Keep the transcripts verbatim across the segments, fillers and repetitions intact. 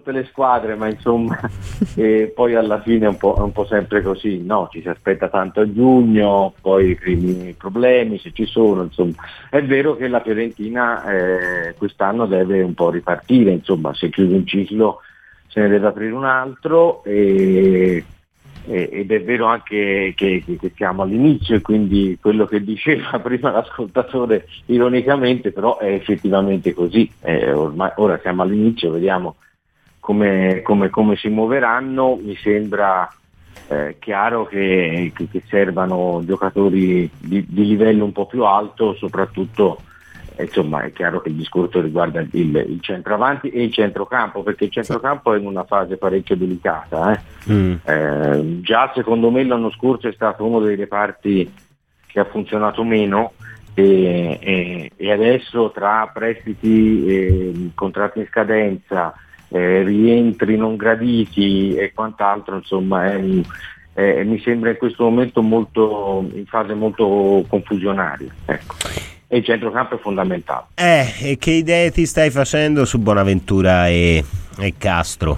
tutte le squadre, ma insomma e poi alla fine è un po', è un po' sempre così, no? Ci si aspetta tanto a giugno, poi i primi problemi se ci sono, insomma. È vero che la Fiorentina eh, quest'anno deve un po' ripartire, insomma, se chiude un ciclo se ne deve aprire un altro e, e, ed è vero anche che, che, che siamo all'inizio e quindi quello che diceva prima l'ascoltatore ironicamente però è effettivamente così, eh, ormai, ora siamo all'inizio, vediamo come, come, come si muoveranno. Mi sembra eh, chiaro che, che, che servano giocatori di, di livello un po' più alto, soprattutto insomma è chiaro che il discorso riguarda il, il centravanti e il centrocampo, perché il centrocampo è in una fase parecchio delicata. Eh. Mm. Eh, già secondo me l'anno scorso è stato uno dei reparti che ha funzionato meno e, e, e adesso tra prestiti, eh, contratti in scadenza, eh, rientri non graditi e quant'altro, insomma è, eh, mi sembra in questo momento molto in fase molto confusionaria. Ecco. E il centrocampo è fondamentale. Eh, e che idee ti stai facendo su Bonaventura e, e Castro?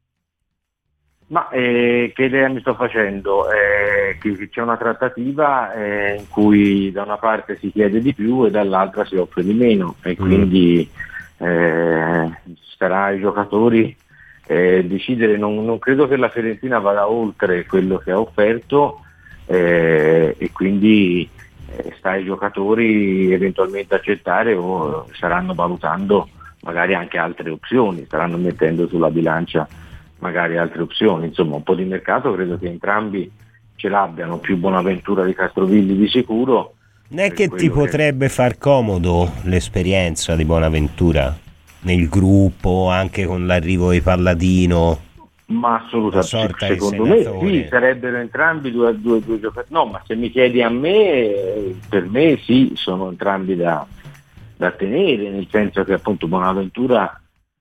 Ma eh, che idea mi sto facendo? Eh, che c'è una trattativa eh, in cui da una parte si chiede di più e dall'altra si offre di meno e mm. quindi eh, starà ai giocatori eh, decidere. Non, non credo che la Fiorentina vada oltre quello che ha offerto eh, e quindi sta ai giocatori eventualmente accettare o staranno valutando magari anche altre opzioni, staranno mettendo sulla bilancia magari altre opzioni, insomma un po' di mercato credo che entrambi ce l'abbiano, più Bonaventura di Castrovilli di sicuro. Non è che ti potrebbe che... far comodo l'esperienza di Bonaventura nel gruppo, anche con l'arrivo di Palladino? Ma assolutamente, secondo me sì, sarebbero entrambi due, due, due giocatori. No, ma se mi chiedi a me, per me sì, sono entrambi da, da tenere, nel senso che appunto Bonaventura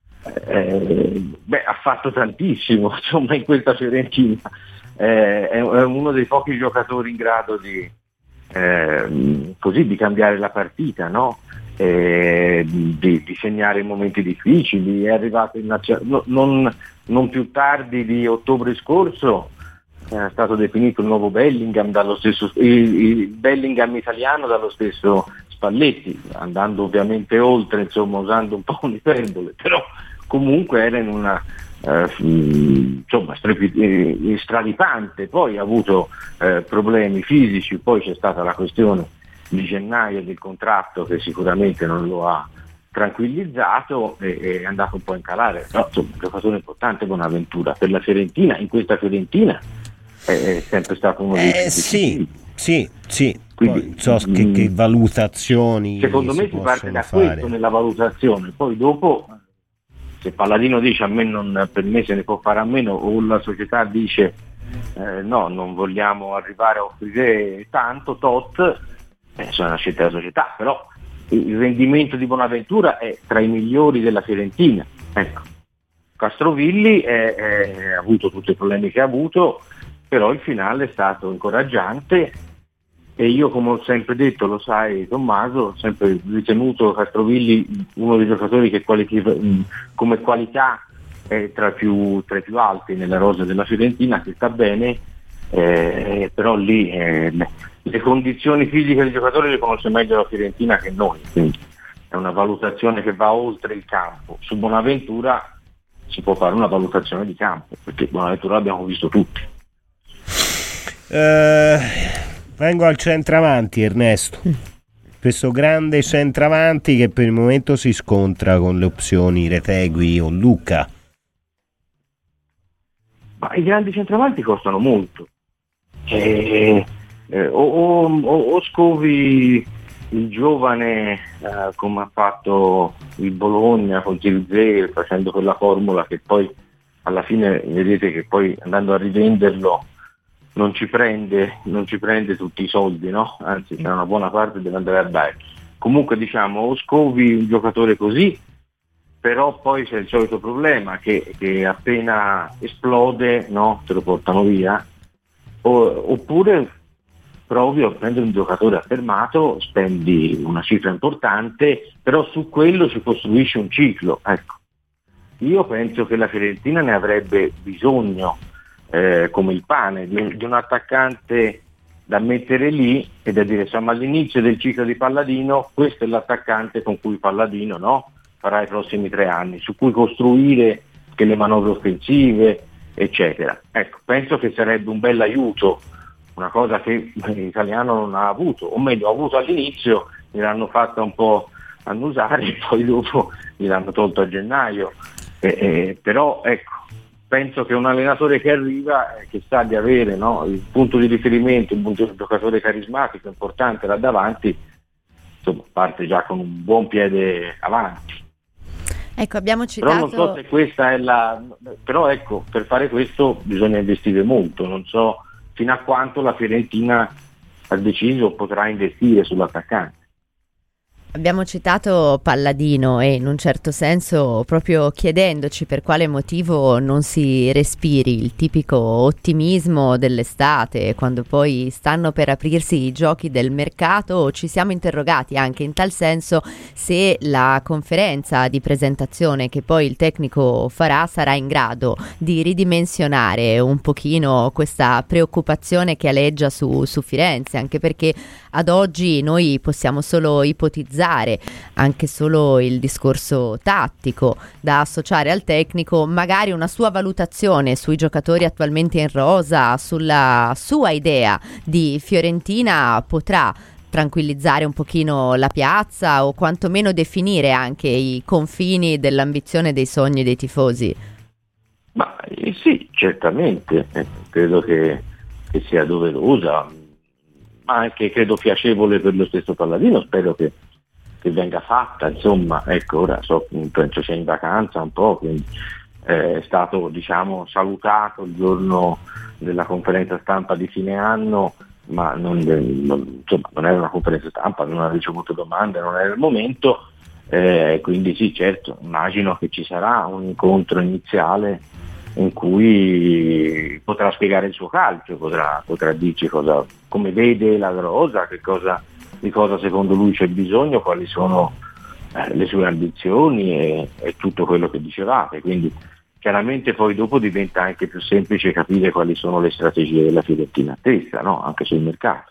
eh, beh, ha fatto tantissimo insomma in questa Fiorentina, eh, è, è uno dei pochi giocatori in grado di eh, così di cambiare la partita, no? Eh, di, di segnare momenti difficili, è arrivato in nazionale no, non, non più tardi di ottobre scorso, è stato definito il nuovo Bellingham dallo stesso il, il Bellingham italiano dallo stesso Spalletti, andando ovviamente oltre, insomma usando un po' un'iperbole, però comunque era in una eh, insomma strepi, straripante, poi ha avuto eh, problemi fisici, poi c'è stata la questione di gennaio del contratto che sicuramente non lo ha tranquillizzato e è andato un po' in calare, però insomma un giocatore importante Bonaventura per la Fiorentina, in questa Fiorentina è sempre stato uno dei eh, sì, sì, sì. Quindi, poi, so mh, che, che valutazioni secondo me si parte da fare. Questo nella valutazione, poi dopo se Palladino dice a me non, per me se ne può fare a meno, o la società dice eh, no, non vogliamo arrivare a offrire tanto tot, eh, sono una scelta della società, però il rendimento di Bonaventura è tra i migliori della Fiorentina, ecco. Castrovilli ha avuto tutti i problemi che ha avuto, però il finale è stato incoraggiante e io, come ho sempre detto, lo sai Tommaso, ho sempre ritenuto Castrovilli uno dei giocatori che qualiti- come qualità è tra, più, tra i più alti nella rosa della Fiorentina, che sta bene, eh, però lì eh, le condizioni fisiche del giocatore le conosce meglio la Fiorentina che noi, quindi è una valutazione che va oltre il campo. Su Bonaventura si può fare una valutazione di campo, perché Bonaventura l'abbiamo visto tutti. Uh, vengo al centravanti, Ernesto. Questo grande centravanti che per il momento si scontra con le opzioni Retegui o Lucca. Ma i grandi centravanti costano molto. Eh, eh, o, o, o scovi il giovane eh, come ha fatto il Bologna con Zirze, facendo quella formula che poi alla fine vedete che poi andando a rivenderlo non ci prende, non ci prende tutti i soldi, no? Anzi c'è una buona parte deve andare a dare. Comunque diciamo o scovi un giocatore così, però poi c'è il solito problema che, che appena esplode, no? Te lo portano via, o, oppure provi a prendere un giocatore affermato, spendi una cifra importante, però su quello si costruisce un ciclo, ecco. io penso che la Fiorentina ne avrebbe bisogno eh, come il pane, di, di un attaccante da mettere lì e da dire, insomma, all'inizio del ciclo di Palladino questo è l'attaccante con cui Palladino, no, farà i prossimi tre anni, su cui costruire che le manovre offensive, eccetera. Ecco, penso che sarebbe un bel aiuto, una cosa che l'italiano non ha avuto, o meglio ha avuto all'inizio, gliel'hanno fatta un po' annusare e poi dopo gliel'hanno tolto a gennaio, eh, eh, però ecco, penso che un allenatore che arriva, eh, che sa di avere, no, il punto di riferimento, un punto di giocatore carismatico, importante là davanti, insomma, parte già con un buon piede avanti. Ecco, abbiamo citato... Però non so se questa è la... Però ecco, per fare questo bisogna investire molto, non so fino a quanto la Fiorentina ha deciso o potrà investire sull'attaccante. Abbiamo citato Palladino e in un certo senso proprio chiedendoci per quale motivo non si respiri il tipico ottimismo dell'estate, quando poi stanno per aprirsi i giochi del mercato, ci siamo interrogati anche in tal senso se la conferenza di presentazione che poi il tecnico farà sarà in grado di ridimensionare un pochino questa preoccupazione che aleggia su, su Firenze, anche perché ad oggi noi possiamo solo ipotizzare anche solo il discorso tattico da associare al tecnico, magari una sua valutazione sui giocatori attualmente in rosa, sulla sua idea di Fiorentina potrà tranquillizzare un pochino la piazza o quantomeno definire anche i confini dell'ambizione e dei sogni dei tifosi. Ma eh, sì, certamente, eh, credo che, che sia doverosa, ma anche credo piacevole per lo stesso Palladino, spero che che venga fatta, insomma, ecco, ora so, penso sia in vacanza un po', quindi eh, è stato, diciamo, salutato il giorno della conferenza stampa di fine anno, ma non, non, insomma, non era una conferenza stampa, non ha ricevuto domande, non era il momento, eh, quindi sì, certo, immagino che ci sarà un incontro iniziale in cui potrà spiegare il suo calcio, potrà, potrà dirci cosa, come vede la rosa, che cosa di cosa secondo lui c'è bisogno, quali sono eh, le sue ambizioni e, e tutto quello che dicevate, quindi chiaramente poi dopo diventa anche più semplice capire quali sono le strategie della Fiorentina stessa, no? Anche sul mercato.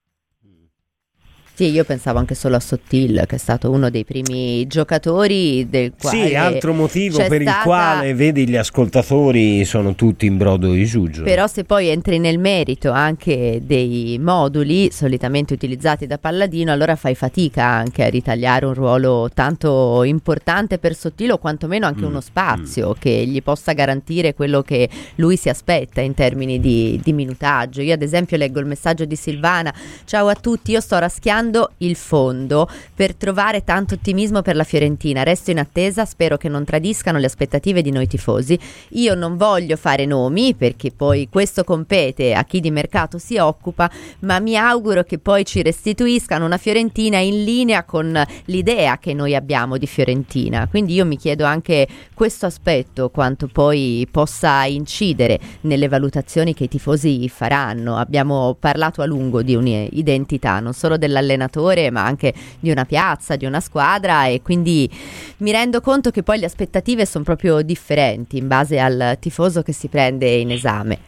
Sì, io pensavo anche solo a Sottil, che è stato uno dei primi giocatori del quale sì, altro motivo per stata... il quale vedi gli ascoltatori sono tutti in brodo di giuggiolo. Però se poi entri nel merito anche dei moduli solitamente utilizzati da Palladino, allora fai fatica anche a ritagliare un ruolo tanto importante per Sottil o quantomeno anche mm, uno spazio mm. che gli possa garantire quello che lui si aspetta in termini di, di minutaggio. Io ad esempio leggo il messaggio di Silvana: ciao a tutti, io sto raschiando il fondo per trovare tanto ottimismo per la Fiorentina, resto in attesa, spero che non tradiscano le aspettative di noi tifosi. Io non voglio fare nomi perché poi questo compete a chi di mercato si occupa, ma mi auguro che poi ci restituiscano una Fiorentina in linea con l'idea che noi abbiamo di Fiorentina. Quindi io mi chiedo anche questo aspetto, quanto poi possa incidere nelle valutazioni che i tifosi faranno. Abbiamo parlato a lungo di un'identità, non solo dell'allenatore ma anche di una piazza, di una squadra, e quindi mi rendo conto che poi le aspettative sono proprio differenti in base al tifoso che si prende in esame.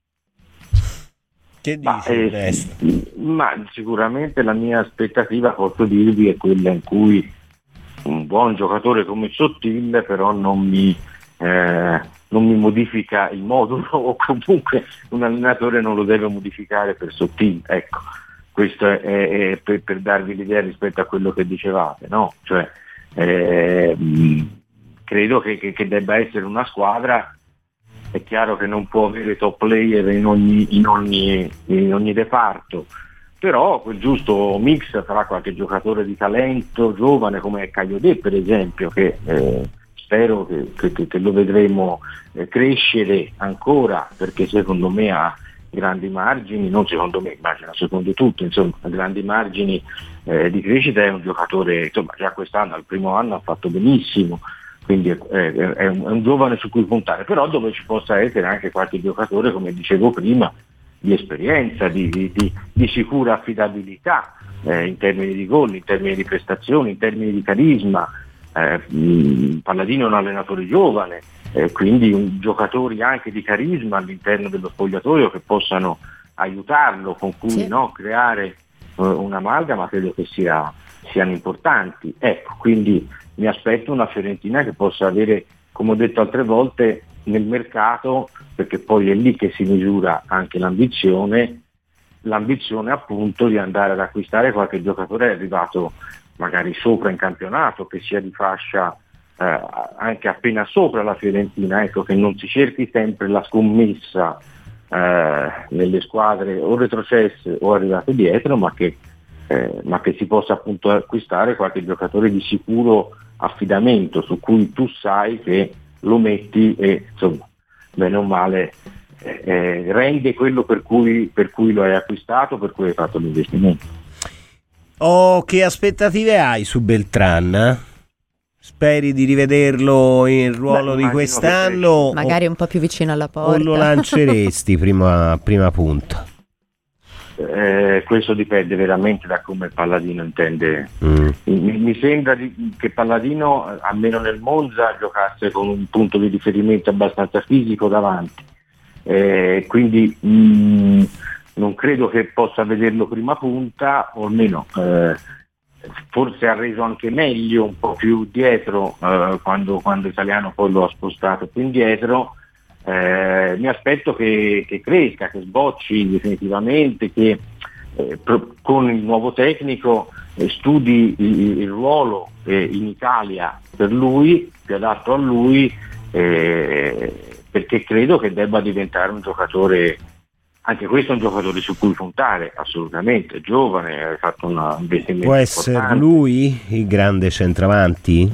Che dici? Ma, eh, ma sicuramente la mia aspettativa, posso dirvi, è quella in cui un buon giocatore come Sottil però non mi eh, non mi modifica il modulo, o comunque un allenatore non lo deve modificare per Sottil, ecco. Questo è, è, è per, per darvi l'idea rispetto a quello che dicevate, no? Cioè, eh, credo che, che, che debba essere una squadra, è chiaro che non può avere top player in ogni, in ogni, in ogni reparto, però quel giusto mix tra qualche giocatore di talento giovane come Kayode per esempio, che eh, spero che, che, che lo vedremo eh, crescere ancora, perché secondo me ha grandi margini, non secondo me, immagino secondo tutti, insomma, grandi margini eh, di crescita. È un giocatore, insomma, già quest'anno, al primo anno ha fatto benissimo, quindi è, è, è, un, è un giovane su cui puntare, però dove ci possa essere anche qualche giocatore, come dicevo prima, di esperienza, di, di, di, di sicura affidabilità eh, in termini di gol, in termini di prestazioni, in termini di carisma, eh, mh, Palladino è un allenatore giovane, eh, quindi un, giocatori anche di carisma all'interno dello spogliatoio che possano aiutarlo, con cui sì. no, creare uh, un'amalgama, credo che sia, siano importanti. Ecco, quindi mi aspetto una Fiorentina che possa avere, come ho detto altre volte, nel mercato, perché poi è lì che si misura anche l'ambizione, l'ambizione appunto di andare ad acquistare qualche giocatore arrivato magari sopra in campionato, che sia di fascia eh, anche appena sopra la Fiorentina, ecco, che non si cerchi sempre la scommessa eh, nelle squadre o retrocesse o arrivate dietro, ma che, eh, ma che si possa appunto acquistare qualche giocatore di sicuro affidamento, su cui tu sai che lo metti e insomma bene o male eh, rende quello per cui, per cui lo hai acquistato, per cui hai fatto l'investimento. Oh, che aspettative hai su Beltran? Speri di rivederlo in ruolo Beh, di quest'anno? Magari un po' più vicino alla porta. O lo lanceresti prima, prima punta? Eh, questo dipende veramente da come Palladino intende. Mm. Mi, mi sembra di, che Palladino, almeno nel Monza, giocasse con un punto di riferimento abbastanza fisico davanti, eh, quindi mh, non credo che possa vederlo prima punta, o almeno eh, forse ha reso anche meglio un po' più dietro eh, quando, quando Italiano poi lo ha spostato più indietro. Eh, mi aspetto che, che cresca, che sbocci definitivamente, che eh, pro, con il nuovo tecnico eh, studi il, il ruolo eh, in Italia per lui, più adatto a lui, eh, perché credo che debba diventare un giocatore, anche questo è un giocatore su cui puntare, assolutamente, è giovane, ha fatto un investimento Può importante. essere lui il grande centravanti?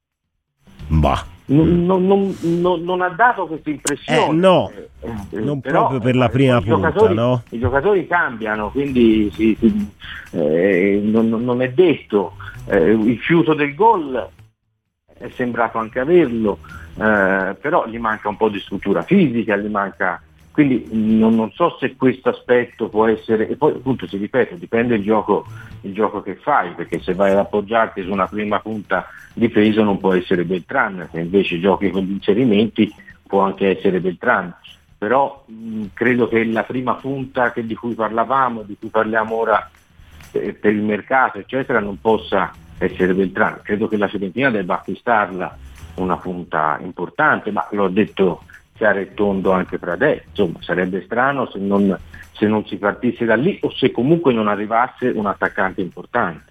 Bah. Non, non, non, non, non ha dato questa impressione, eh, no, eh, non però, proprio per la prima i punta, giocatori, no? I giocatori cambiano, quindi si, si, eh, non, non è detto. Eh, il fiuto del gol è sembrato anche averlo, eh, però gli manca un po' di struttura fisica, gli manca, quindi non, non so se questo aspetto può essere, e poi appunto si ripete, dipende il gioco, il gioco che fai, perché se vai ad appoggiarti su una prima punta di peso non può essere Beltran, se invece giochi con gli inserimenti può anche essere Beltran, però mh, credo che la prima punta che di cui parlavamo, di cui parliamo ora eh, per il mercato eccetera, non possa essere Beltran. Credo che la Fiorentina debba acquistarla una punta importante, ma l'ho detto chiaro e tondo anche Pradè, insomma sarebbe strano se non, se non si partisse da lì o se comunque non arrivasse un attaccante importante.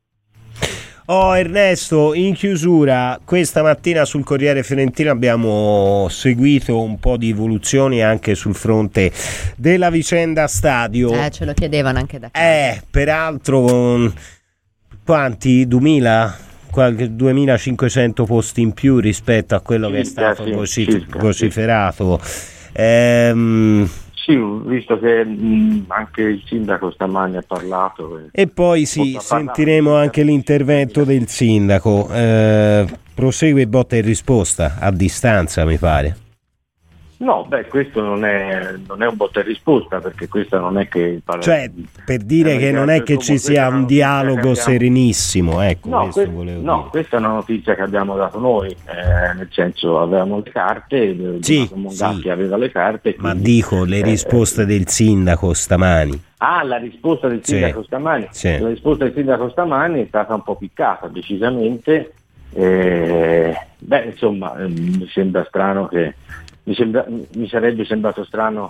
Oh Ernesto, in chiusura, questa mattina sul Corriere Fiorentino abbiamo seguito un po' di evoluzioni anche sul fronte della vicenda stadio. Eh, ce lo chiedevano anche da casa. Eh, peraltro con quanti? duemila? Qualche duemilacinquecento posti in più rispetto a quello che è stato sì, vocif- circa, vociferato. Ehm... Sì, visto che mh, anche il sindaco stamani ha parlato. E, e poi sì, sentiremo anche l'intervento del sindaco. Eh, prosegue botta e risposta a distanza, mi pare. No, beh, questo non è, non è un botta e risposta, perché questa non è che... Cioè, per dire che non è che ci sia un dialogo abbiamo... serenissimo, ecco, no, questo que- volevo no, dire. Questa è una notizia che abbiamo dato noi, eh, nel senso avevamo le carte, sì, Mondacchi sì. aveva le carte. Ma quindi, dico, le risposte eh, del sindaco stamani. Ah, la risposta del sindaco sì, stamani. Sì. La risposta del sindaco stamani è stata un po' piccata, decisamente. Eh, beh, insomma, eh, mi sembra strano che... Mi, sembra, mi sarebbe sembrato strano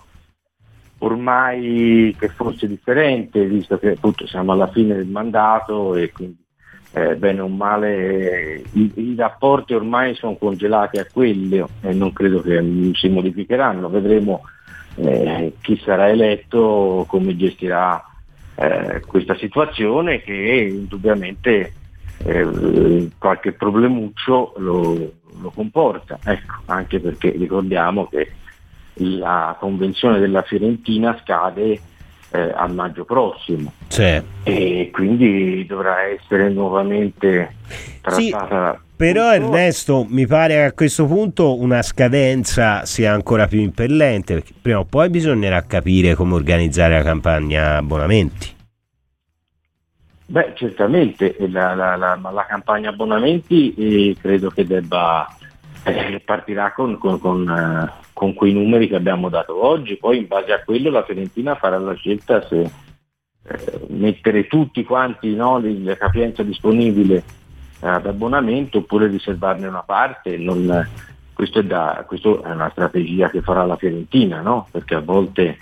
ormai che fosse differente, visto che appunto siamo alla fine del mandato e quindi eh, bene o male i, i rapporti ormai sono congelati a quello e non credo che si modificheranno. Vedremo eh, chi sarà eletto, come gestirà eh, questa situazione che indubbiamente eh, qualche problemuccio lo lo comporta, ecco, anche perché ricordiamo che la convenzione della Fiorentina scade eh, a maggio prossimo, sì. E quindi dovrà essere nuovamente trattata. Sì, però Ernesto, mi pare che a questo punto una scadenza sia ancora più impellente, perché prima o poi bisognerà capire come organizzare la campagna abbonamenti. Beh, certamente la, la, la, la campagna abbonamenti eh, credo che debba eh, partirà con, con, con, eh, con quei numeri che abbiamo dato oggi, poi in base a quello la Fiorentina farà la scelta se eh, mettere tutti quanti, no, la capienza disponibile ad abbonamento oppure riservarne una parte. Non, questo, è da, questo è una strategia che farà la Fiorentina, no? Perché a volte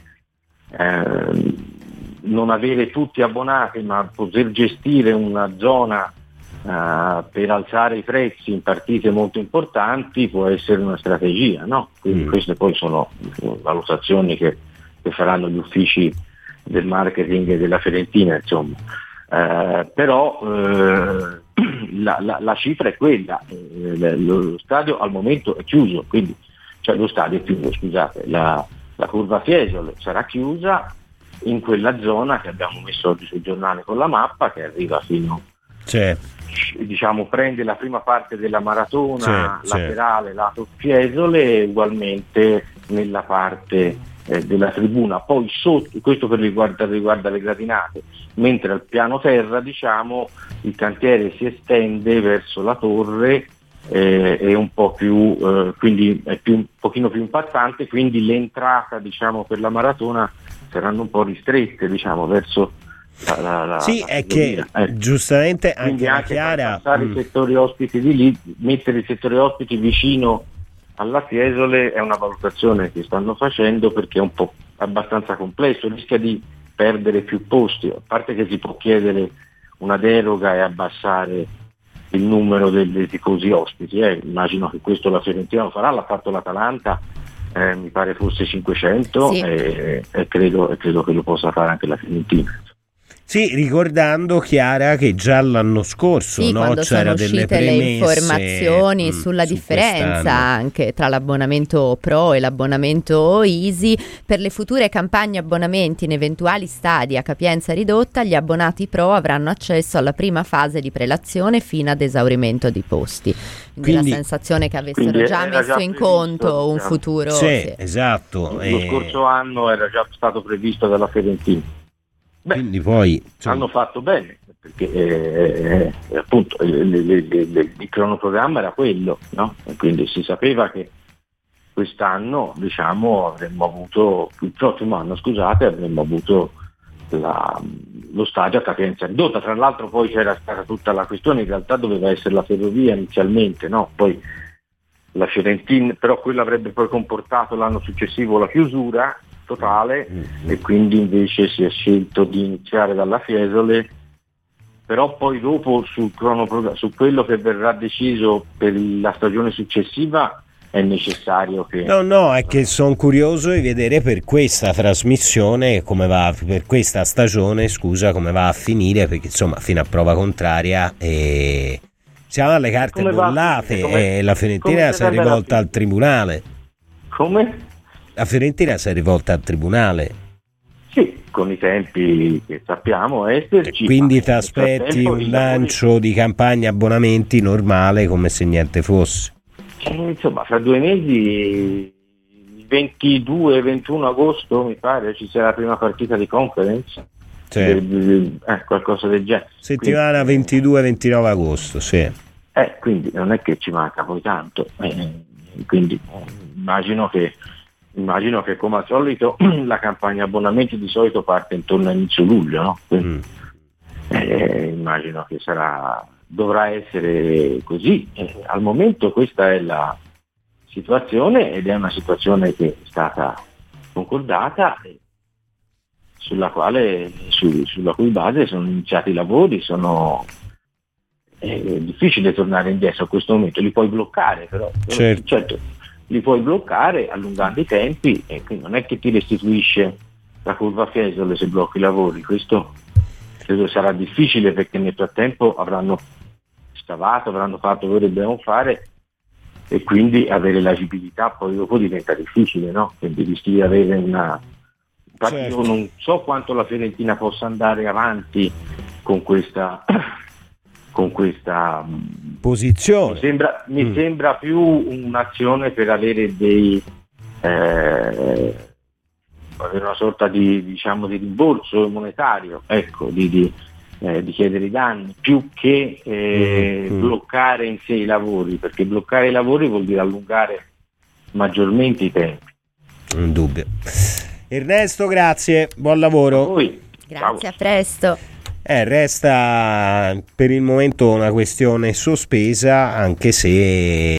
eh, non avere tutti abbonati ma poter gestire una zona uh, per alzare i prezzi in partite molto importanti può essere una strategia, no? Quindi mm. queste poi sono valutazioni che, che faranno gli uffici del marketing della Fiorentina, insomma. Uh, però uh, la, la, la cifra è quella, uh, lo stadio al momento è chiuso, quindi cioè lo stadio è chiuso, scusate, la, la curva Fiesole sarà chiusa in quella zona che abbiamo messo oggi sul giornale con la mappa, che arriva fino, c'è. diciamo, prende la prima parte della maratona c'è, laterale, c'è. lato Fiesole, e ugualmente nella parte eh, della tribuna, poi sotto, questo per riguarda, riguarda le gradinate, mentre al piano terra, diciamo, il cantiere si estende verso la torre, eh, è un po' più, eh, quindi è più, un pochino più impattante, quindi l'entrata, diciamo, per la maratona saranno un po' ristrette, diciamo, verso la, la, la sì, la è che eh. giustamente anche, quindi la anche Chiara passare mm. i settori ospiti di lì, mettere i settori ospiti vicino alla Fiesole è una valutazione che stanno facendo, perché è un po' abbastanza complesso, rischia di perdere più posti, a parte che si può chiedere una deroga e abbassare il numero dei tifosi ospiti, eh. immagino che questo la Fiorentina lo farà, l'ha fatto l'Atalanta, Eh, mi pare forse cinquecento, sì. e, e, credo, e credo che lo possa fare anche la Fiorentina. Sì, ricordando, Chiara, che già l'anno scorso sì, no, quando c'era sono delle uscite premesse, le informazioni mh, sulla su differenza quest'anno. anche tra l'abbonamento Pro e l'abbonamento Easy. Per le future campagne abbonamenti in eventuali stadi a capienza ridotta, gli abbonati Pro avranno accesso alla prima fase di prelazione fino ad esaurimento di posti. Quindi, quindi la sensazione che avessero già messo già in previsto, diciamo. conto un futuro. Sì, sì. esatto. Lo e... scorso anno era già stato previsto dalla Fiorentina. Beh, quindi poi cioè... hanno fatto bene, perché eh, eh, appunto eh, le, le, le, il cronoprogramma era quello, no? E quindi si sapeva che quest'anno, diciamo, avremmo avuto, il prossimo anno, scusate, avremmo avuto la, lo stadio a capienza ridotta. Tra l'altro poi c'era stata tutta la questione, in realtà doveva essere la ferrovia inizialmente, no? Poi la Fiorentina, però quello avrebbe poi comportato l'anno successivo la chiusura totale, mm-hmm. e quindi invece si è scelto di iniziare dalla Fiesole, però poi dopo sul cronoprogramma, su quello che verrà deciso per la stagione successiva, è necessario che... No, no, è che sono curioso di vedere per questa trasmissione come va, per questa stagione, scusa, come va a finire, perché insomma fino a prova contraria e... siamo alle carte come bollate come, e la Fiorentina si è rivolta al tribunale. Come? La Fiorentina si è rivolta al tribunale. Sì, con i tempi che sappiamo esserci. Quindi ti aspetti un lancio lavori... di campagna abbonamenti normale, come se niente fosse. Eh, insomma, fra due mesi, ventidue ventuno agosto, mi pare, ci sarà la prima partita di conference. Sì. Eh, eh, qualcosa del genere. Settimana quindi, ventidue ventinove agosto, sì. Eh, quindi non è che ci manca poi tanto. Eh, quindi immagino che Immagino che come al solito la campagna abbonamenti di solito parte intorno a inizio luglio, no? Quindi, mm. eh, immagino che sarà, dovrà essere così. Eh, al momento questa è la situazione, ed è una situazione che è stata concordata, eh, sulla quale, su, sulla cui base sono iniziati i lavori. Sono è difficile tornare indietro a questo momento, li puoi bloccare però. Certo. certo li puoi bloccare allungando i tempi, e quindi non è che ti restituisce la curva Fiesole se blocchi i lavori. Questo credo sarà difficile, perché nel frattempo avranno scavato, avranno fatto quello che dobbiamo fare, e quindi avere l'agibilità poi dopo diventa difficile, no? Quindi rischi di avere una... Infatti certo. Io non so quanto la Fiorentina possa andare avanti con questa con questa posizione. Mi sembra, mi mm. sembra più un'azione per avere dei eh, avere una sorta di, diciamo, di rimborso monetario, ecco, di, di, eh, di chiedere i danni, più che eh, mm. bloccare in sé i lavori, perché bloccare i lavori vuol dire allungare maggiormente i tempi. Un dubbio. Ernesto, grazie, buon lavoro. A voi. Grazie, Ciao. A presto. Eh, resta per il momento una questione sospesa, anche se